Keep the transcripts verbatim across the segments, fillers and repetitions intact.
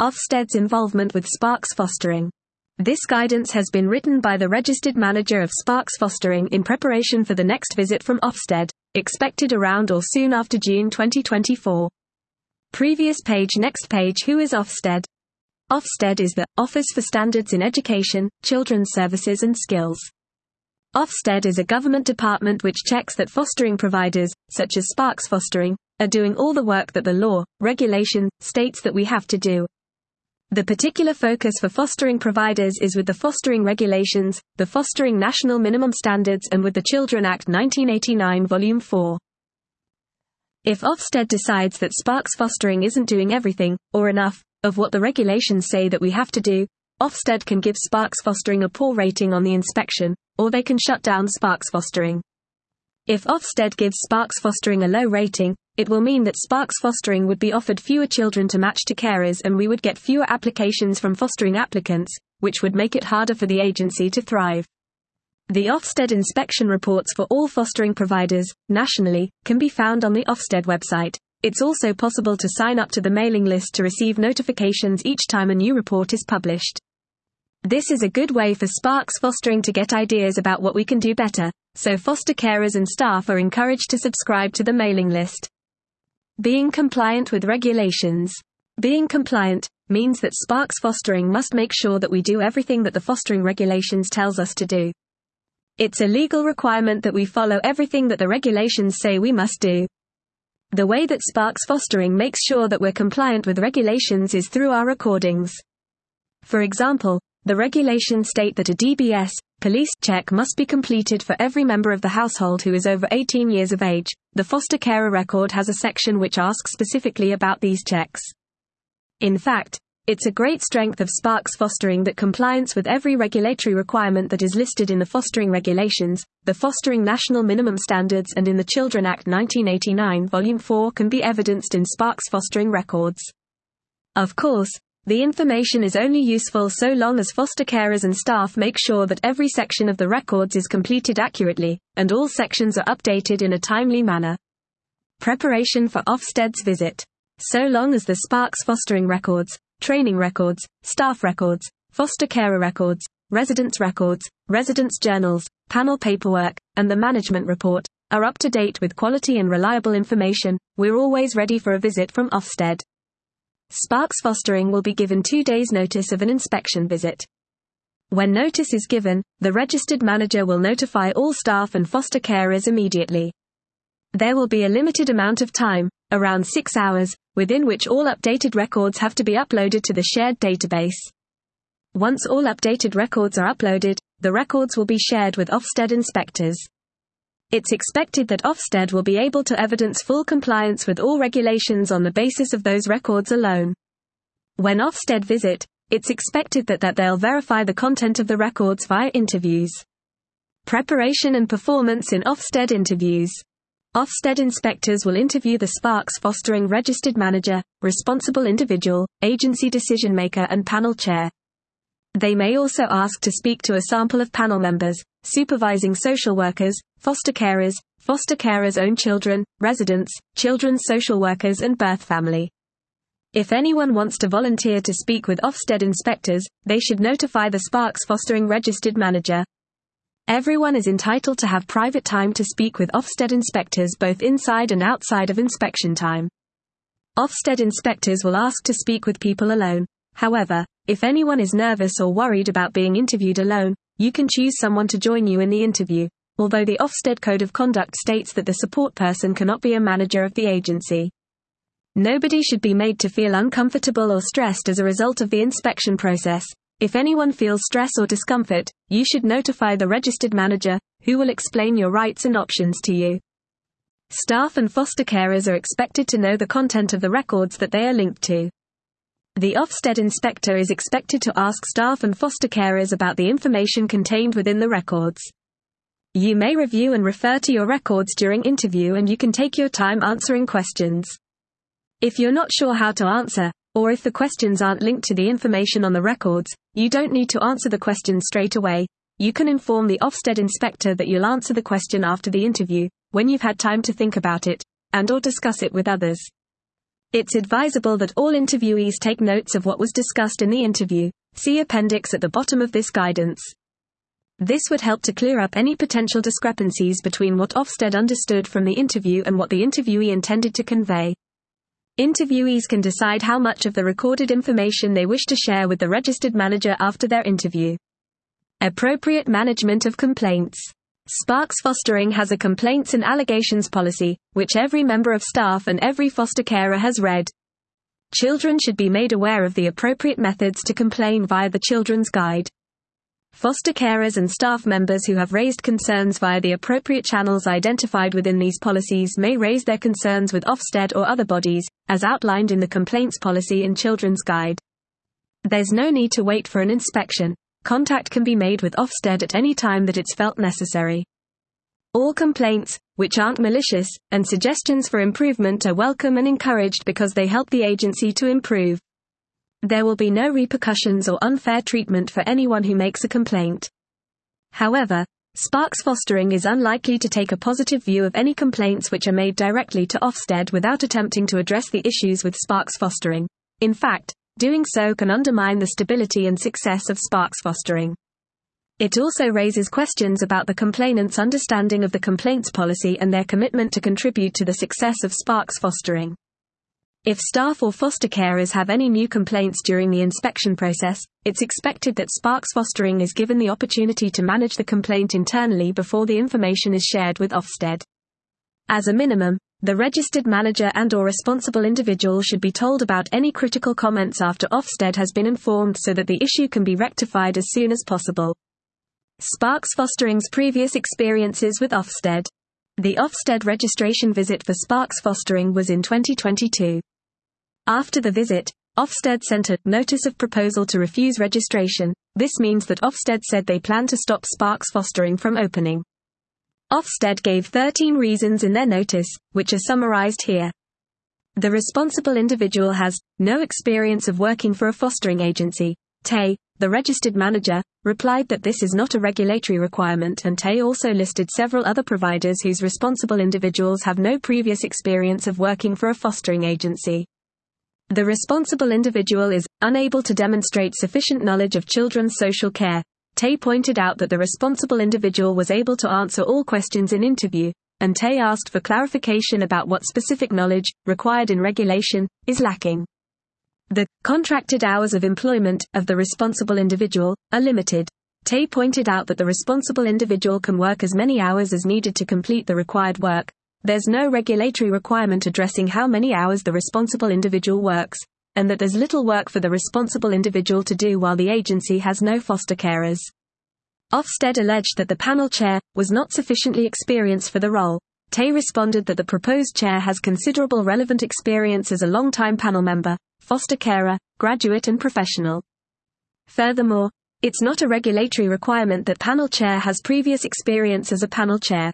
Ofsted's involvement with Sparks Fostering. This guidance has been written by the registered manager of Sparks Fostering in preparation for the next visit from Ofsted, expected around or soon after June twenty twenty-four. Previous page. Next page. Who is Ofsted? Ofsted is the Office for Standards in Education, Children's Services and Skills. Ofsted is a government department which checks that fostering providers, such as Sparks Fostering, are doing all the work that the law, regulation, states that we have to do. The particular focus for fostering providers is with the Fostering Regulations, the Fostering National Minimum Standards and with the Children Act nineteen eighty-nine Volume four. If Ofsted decides that Sparks Fostering isn't doing everything, or enough, of what the regulations say that we have to do, Ofsted can give Sparks Fostering a poor rating on the inspection, or they can shut down Sparks Fostering. If Ofsted gives Sparks Fostering a low rating, it will mean that Sparks Fostering would be offered fewer children to match to carers and we would get fewer applications from fostering applicants, which would make it harder for the agency to thrive. The Ofsted inspection reports for all fostering providers, nationally, can be found on the Ofsted website. It's also possible to sign up to the mailing list to receive notifications each time a new report is published. This is a good way for Sparks Fostering to get ideas about what we can do better, so foster carers and staff are encouraged to subscribe to the mailing list. Being compliant with regulations. Being compliant means that Sparks Fostering must make sure that we do everything that the fostering regulations tells us to do. It's a legal requirement that we follow everything that the regulations say we must do. The way that Sparks Fostering makes sure that we're compliant with regulations is through our recordings. For example, the regulations state that a D B S, police check must be completed for every member of the household who is over eighteen years of age. The foster carer record has a section which asks specifically about these checks. In fact, it's a great strength of Sparks Fostering that compliance with every regulatory requirement that is listed in the Fostering Regulations, the Fostering National Minimum Standards and in the Children Act nineteen eighty-nine Volume four can be evidenced in Sparks Fostering records. Of course, the information is only useful so long as foster carers and staff make sure that every section of the records is completed accurately, and all sections are updated in a timely manner. Preparation for Ofsted's visit. So long as the Sparks Fostering records, training records, staff records, foster carer records, residents' records, residents' journals, panel paperwork, and the management report are up to date with quality and reliable information, we're always ready for a visit from Ofsted. Sparks Fostering will be given two days' notice of an inspection visit. When notice is given, the registered manager will notify all staff and foster carers immediately. There will be a limited amount of time, around six hours, within which all updated records have to be uploaded to the shared database. Once all updated records are uploaded, the records will be shared with Ofsted inspectors. It's expected that Ofsted will be able to evidence full compliance with all regulations on the basis of those records alone. When Ofsted visit, it's expected that, that they'll verify the content of the records via interviews. Preparation and performance in Ofsted interviews. Ofsted inspectors will interview the Sparks Fostering registered manager, responsible individual, agency decision maker and panel chair. They may also ask to speak to a sample of panel members, supervising social workers, foster carers, foster carers' own children, residents, children's social workers and birth family. If anyone wants to volunteer to speak with Ofsted inspectors, they should notify the Sparks Fostering registered manager. Everyone is entitled to have private time to speak with Ofsted inspectors both inside and outside of inspection time. Ofsted inspectors will ask to speak with people alone. However, if anyone is nervous or worried about being interviewed alone, you can choose someone to join you in the interview, although the Ofsted Code of Conduct states that the support person cannot be a manager of the agency. Nobody should be made to feel uncomfortable or stressed as a result of the inspection process. If anyone feels stress or discomfort, you should notify the registered manager, who will explain your rights and options to you. Staff and foster carers are expected to know the content of the records that they are linked to. The Ofsted inspector is expected to ask staff and foster carers about the information contained within the records. You may review and refer to your records during interview and you can take your time answering questions. If you're not sure how to answer, or if the questions aren't linked to the information on the records, you don't need to answer the question straight away. You can inform the Ofsted inspector that you'll answer the question after the interview, when you've had time to think about it, and or discuss it with others. It's advisable that all interviewees take notes of what was discussed in the interview. See appendix at the bottom of this guidance. This would help to clear up any potential discrepancies between what Ofsted understood from the interview and what the interviewee intended to convey. Interviewees can decide how much of the recorded information they wish to share with the registered manager after their interview. Appropriate management of complaints. Sparks Fostering has a complaints and allegations policy, which every member of staff and every foster carer has read. Children should be made aware of the appropriate methods to complain via the Children's Guide. Foster carers and staff members who have raised concerns via the appropriate channels identified within these policies may raise their concerns with Ofsted or other bodies, as outlined in the Complaints Policy and Children's Guide. There's no need to wait for an inspection. Contact can be made with Ofsted at any time that it's felt necessary. All complaints, which aren't malicious, and suggestions for improvement are welcome and encouraged because they help the agency to improve. There will be no repercussions or unfair treatment for anyone who makes a complaint. However, Sparks Fostering is unlikely to take a positive view of any complaints which are made directly to Ofsted without attempting to address the issues with Sparks Fostering. In fact, doing so can undermine the stability and success of Sparks Fostering. It also raises questions about the complainant's understanding of the complaints policy and their commitment to contribute to the success of Sparks Fostering. If staff or foster carers have any new complaints during the inspection process, it's expected that Sparks Fostering is given the opportunity to manage the complaint internally before the information is shared with Ofsted. As a minimum, the registered manager and or responsible individual should be told about any critical comments after Ofsted has been informed so that the issue can be rectified as soon as possible. Sparks Fostering's previous experiences with Ofsted. The Ofsted registration visit for Sparks Fostering was in twenty twenty-two. After the visit, Ofsted sent a notice of proposal to refuse registration. This means that Ofsted said they plan to stop Sparks Fostering from opening. Ofsted gave thirteen reasons in their notice, which are summarized here. The responsible individual has no experience of working for a fostering agency. T A Y, the registered manager, replied that this is not a regulatory requirement, and T A Y also listed several other providers whose responsible individuals have no previous experience of working for a fostering agency. The responsible individual is unable to demonstrate sufficient knowledge of children's social care. T A Y pointed out that the responsible individual was able to answer all questions in interview, and T A Y asked for clarification about what specific knowledge, required in regulation, is lacking. The contracted hours of employment of the responsible individual are limited. T A Y pointed out that the responsible individual can work as many hours as needed to complete the required work. There's no regulatory requirement addressing how many hours the responsible individual works, and that there's little work for the responsible individual to do while the agency has no foster carers. Ofsted alleged that the panel chair was not sufficiently experienced for the role. T A Y responded that the proposed chair has considerable relevant experience as a long-time panel member, foster carer, graduate and professional. Furthermore, it's not a regulatory requirement that panel chair has previous experience as a panel chair.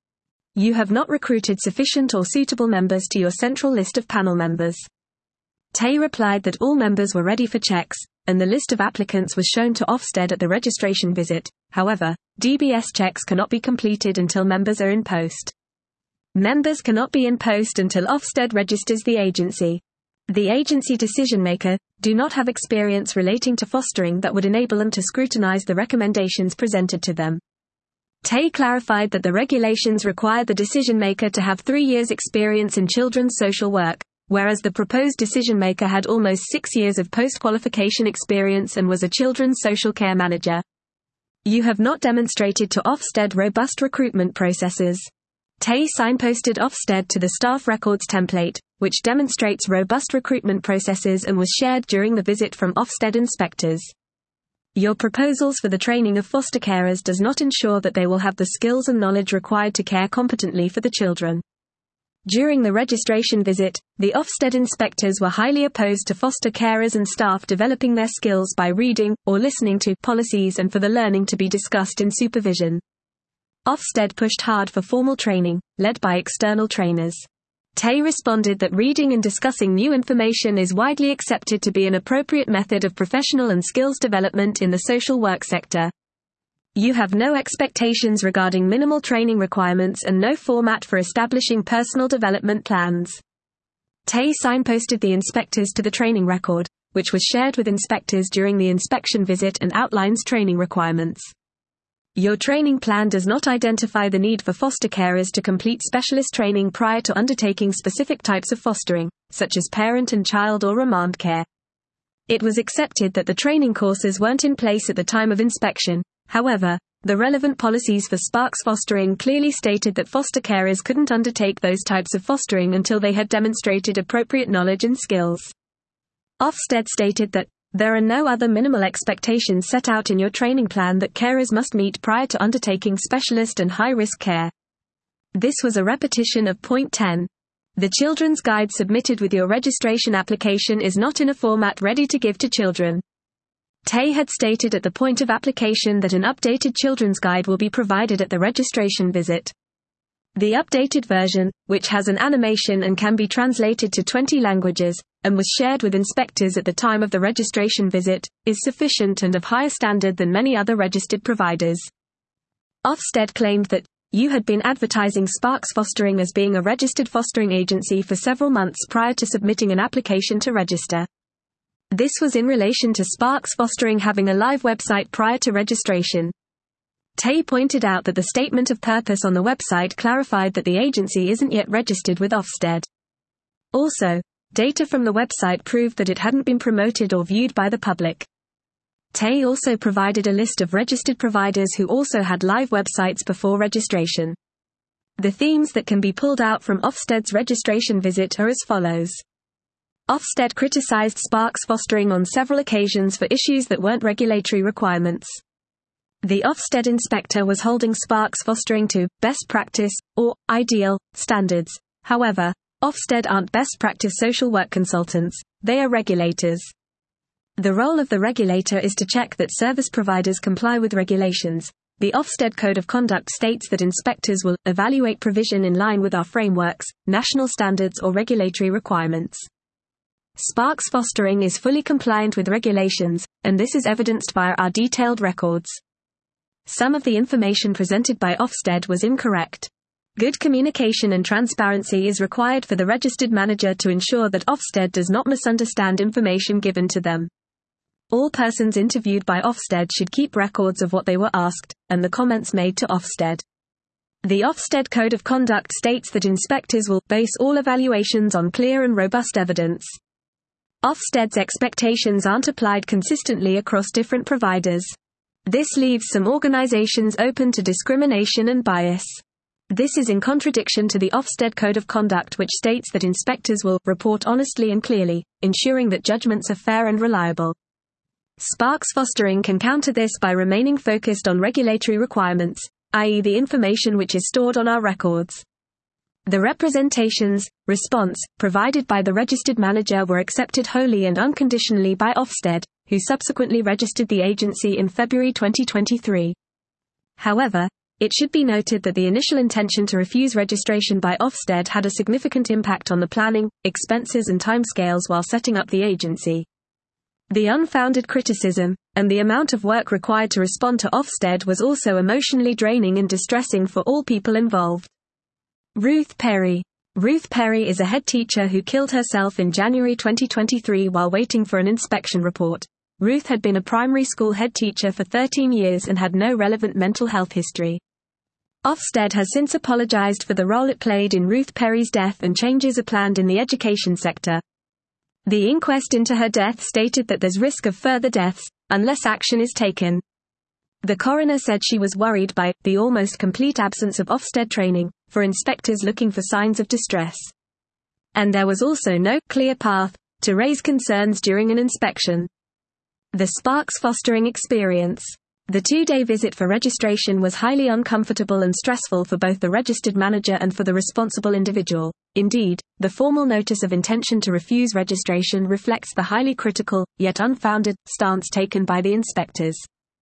You have not recruited sufficient or suitable members to your central list of panel members. T A Y replied that all members were ready for checks, and the list of applicants was shown to Ofsted at the registration visit. However, D B S checks cannot be completed until members are in post. Members cannot be in post until Ofsted registers the agency. The agency decision-maker do not have experience relating to fostering that would enable them to scrutinize the recommendations presented to them. T A Y clarified that the regulations require the decision-maker to have three years' experience in children's social work, whereas the proposed decision-maker had almost six years of post-qualification experience and was a children's social care manager. You have not demonstrated to Ofsted robust recruitment processes. T A Y signposted Ofsted to the staff records template, which demonstrates robust recruitment processes and was shared during the visit from Ofsted inspectors. Your proposals for the training of foster carers does not ensure that they will have the skills and knowledge required to care competently for the children. During the registration visit, the Ofsted inspectors were highly opposed to foster carers and staff developing their skills by reading or listening to policies and for the learning to be discussed in supervision. Ofsted pushed hard for formal training, led by external trainers. T A Y responded that reading and discussing new information is widely accepted to be an appropriate method of professional and skills development in the social work sector. You have no expectations regarding minimal training requirements and no format for establishing personal development plans. Tay signposted the inspectors to the training record, which was shared with inspectors during the inspection visit and outlines training requirements. Your training plan does not identify the need for foster carers to complete specialist training prior to undertaking specific types of fostering, such as parent and child or remand care. It was accepted that the training courses weren't in place at the time of inspection. However, the relevant policies for Sparks Fostering clearly stated that foster carers couldn't undertake those types of fostering until they had demonstrated appropriate knowledge and skills. Ofsted stated that there are no other minimal expectations set out in your training plan that carers must meet prior to undertaking specialist and high-risk care. This was a repetition of point ten. The children's guide submitted with your registration application is not in a format ready to give to children. Tay had stated at the point of application that an updated children's guide will be provided at the registration visit. The updated version, which has an animation and can be translated to twenty languages, and was shared with inspectors at the time of the registration visit, is sufficient and of higher standard than many other registered providers. Ofsted claimed that you had been advertising Sparks Fostering as being a registered fostering agency for several months prior to submitting an application to register. This was in relation to Sparks Fostering having a live website prior to registration. Tay pointed out that the statement of purpose on the website clarified that the agency isn't yet registered with Ofsted. Also, data from the website proved that it hadn't been promoted or viewed by the public. Tay also provided a list of registered providers who also had live websites before registration. The themes that can be pulled out from Ofsted's registration visit are as follows. Ofsted criticized Sparks Fostering on several occasions for issues that weren't regulatory requirements. The Ofsted inspector was holding Sparks Fostering to best practice, or ideal, standards. However, Ofsted aren't best practice social work consultants, they are regulators. The role of the regulator is to check that service providers comply with regulations. The Ofsted Code of Conduct states that inspectors will evaluate provision in line with our frameworks, national standards or regulatory requirements. Sparks Fostering is fully compliant with regulations, and this is evidenced by our detailed records. Some of the information presented by Ofsted was incorrect. Good communication and transparency is required for the registered manager to ensure that Ofsted does not misunderstand information given to them. All persons interviewed by Ofsted should keep records of what they were asked, and the comments made to Ofsted. The Ofsted Code of Conduct states that inspectors will base all evaluations on clear and robust evidence. Ofsted's expectations aren't applied consistently across different providers. This leaves some organizations open to discrimination and bias. This is in contradiction to the Ofsted Code of Conduct, which states that inspectors will report honestly and clearly, ensuring that judgments are fair and reliable. Sparks Fostering can counter this by remaining focused on regulatory requirements, that is the information which is stored on our records. The representations, response, provided by the registered manager were accepted wholly and unconditionally by Ofsted, who subsequently registered the agency in February twenty twenty-three. However, it should be noted that the initial intention to refuse registration by Ofsted had a significant impact on the planning, expenses and timescales while setting up the agency. The unfounded criticism, and the amount of work required to respond to Ofsted was also emotionally draining and distressing for all people involved. Ruth Perry. Ruth Perry is a head teacher who killed herself in January twenty twenty-three while waiting for an inspection report. Ruth had been a primary school head teacher for thirteen years and had no relevant mental health history. Ofsted has since apologized for the role it played in Ruth Perry's death and changes are planned in the education sector. The inquest into her death stated that there's risk of further deaths, unless action is taken. The coroner said she was worried by the almost complete absence of Ofsted training for inspectors looking for signs of distress. And there was also no clear path to raise concerns during an inspection. The Sparks Fostering experience. The two-day visit for registration was highly uncomfortable and stressful for both the registered manager and for the responsible individual. Indeed, the formal notice of intention to refuse registration reflects the highly critical, yet unfounded, stance taken by the inspectors.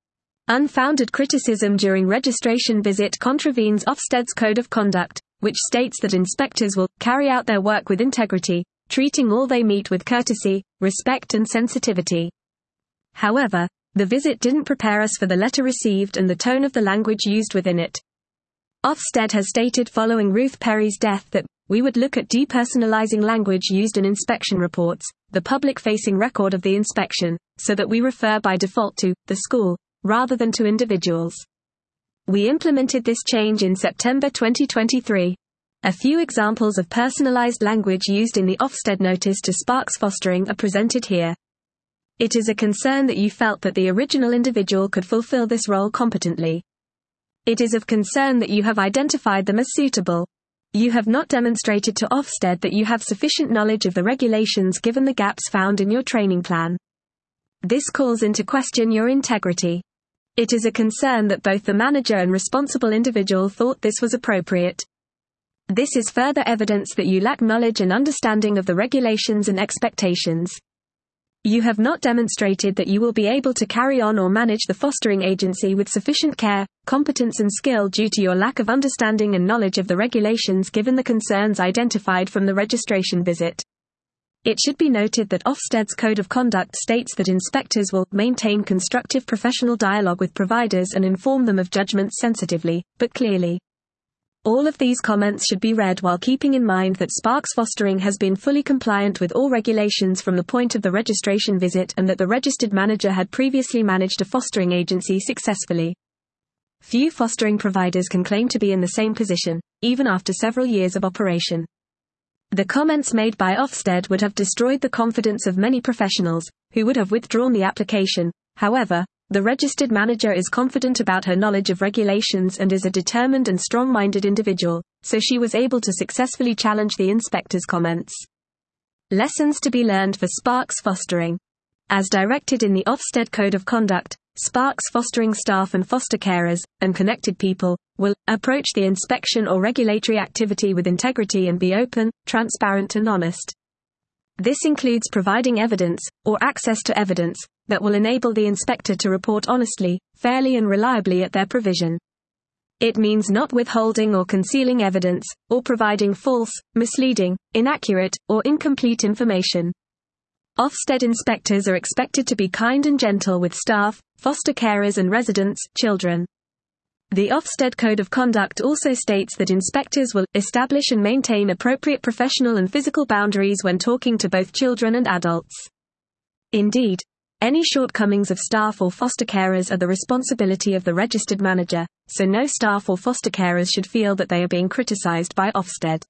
Unfounded criticism during registration visit contravenes Ofsted's Code of Conduct, which states that inspectors will carry out their work with integrity, treating all they meet with courtesy, respect and sensitivity. However, the visit didn't prepare us for the letter received and the tone of the language used within it. Ofsted has stated following Ruth Perry's death that, we would look at depersonalizing language used in inspection reports, the public-facing record of the inspection, so that we refer by default to the school, rather than to individuals. We implemented this change in September twenty twenty-three. A few examples of personalized language used in the Ofsted notice to Sparks Fostering are presented here. It is a concern that you felt that the original individual could fulfill this role competently. It is of concern that you have identified them as suitable. You have not demonstrated to Ofsted that you have sufficient knowledge of the regulations given the gaps found in your training plan. This calls into question your integrity. It is a concern that both the manager and responsible individual thought this was appropriate. This is further evidence that you lack knowledge and understanding of the regulations and expectations. You have not demonstrated that you will be able to carry on or manage the fostering agency with sufficient care, competence and skill due to your lack of understanding and knowledge of the regulations given the concerns identified from the registration visit. It should be noted that Ofsted's Code of Conduct states that inspectors will maintain constructive professional dialogue with providers and inform them of judgments sensitively, but clearly. All of these comments should be read while keeping in mind that Sparks Fostering has been fully compliant with all regulations from the point of the registration visit and that the registered manager had previously managed a fostering agency successfully. Few fostering providers can claim to be in the same position, even after several years of operation. The comments made by Ofsted would have destroyed the confidence of many professionals, who would have withdrawn the application. However, the registered manager is confident about her knowledge of regulations and is a determined and strong-minded individual, so she was able to successfully challenge the inspector's comments. Lessons to be learned for Sparks Fostering. As directed in the Ofsted Code of Conduct, Sparks Fostering staff and foster carers, and connected people, will approach the inspection or regulatory activity with integrity and be open, transparent and honest. This includes providing evidence, or access to evidence, that will enable the inspector to report honestly, fairly and reliably at their provision. It means not withholding or concealing evidence, or providing false, misleading, inaccurate, or incomplete information. Ofsted inspectors are expected to be kind and gentle with staff, foster carers and residents, children. The Ofsted Code of Conduct also states that inspectors will establish and maintain appropriate professional and physical boundaries when talking to both children and adults. Indeed, any shortcomings of staff or foster carers are the responsibility of the registered manager, so no staff or foster carers should feel that they are being criticized by Ofsted.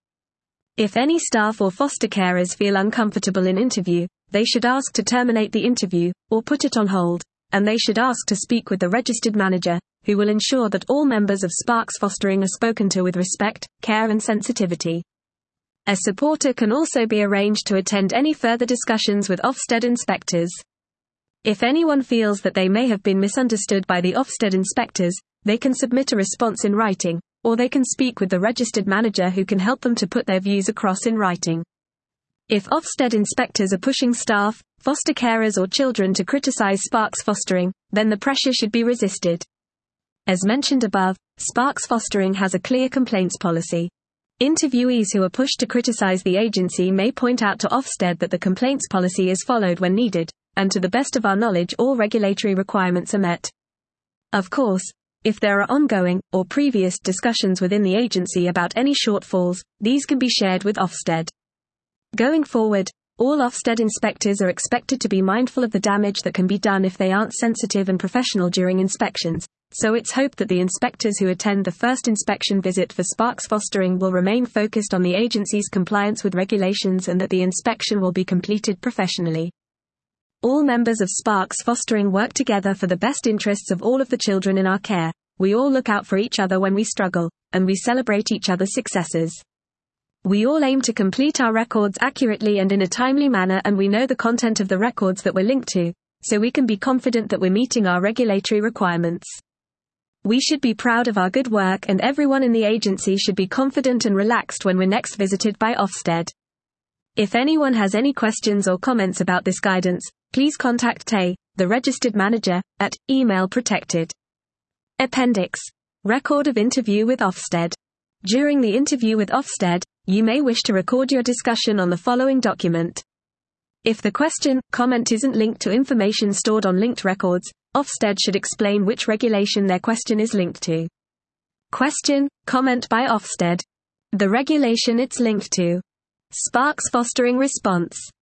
If any staff or foster carers feel uncomfortable in interview, they should ask to terminate the interview, or put it on hold, and they should ask to speak with the registered manager, who will ensure that all members of Sparks Fostering are spoken to with respect, care and sensitivity. A supporter can also be arranged to attend any further discussions with Ofsted inspectors. If anyone feels that they may have been misunderstood by the Ofsted inspectors, they can submit a response in writing, or they can speak with the registered manager who can help them to put their views across in writing. If Ofsted inspectors are pushing staff, foster carers or children to criticize Sparks Fostering, then the pressure should be resisted. As mentioned above, Sparks Fostering has a clear complaints policy. Interviewees who are pushed to criticize the agency may point out to Ofsted that the complaints policy is followed when needed, and to the best of our knowledge all regulatory requirements are met. Of course, if there are ongoing, or previous discussions within the agency about any shortfalls, these can be shared with Ofsted. Going forward, all Ofsted inspectors are expected to be mindful of the damage that can be done if they aren't sensitive and professional during inspections, so it's hoped that the inspectors who attend the first inspection visit for Sparks Fostering will remain focused on the agency's compliance with regulations and that the inspection will be completed professionally. All members of Sparks Fostering work together for the best interests of all of the children in our care. We all look out for each other when we struggle, and we celebrate each other's successes. We all aim to complete our records accurately and in a timely manner, and we know the content of the records that we're linked to, so we can be confident that we're meeting our regulatory requirements. We should be proud of our good work, and everyone in the agency should be confident and relaxed when we're next visited by Ofsted. If anyone has any questions or comments about this guidance, please contact Tay, the registered manager, at email protected. Appendix. Record of interview with Ofsted. During the interview with Ofsted, you may wish to record your discussion on the following document. If the question, comment isn't linked to information stored on linked records, Ofsted should explain which regulation their question is linked to. Question, comment by Ofsted. The regulation it's linked to. Sparks Fostering Response.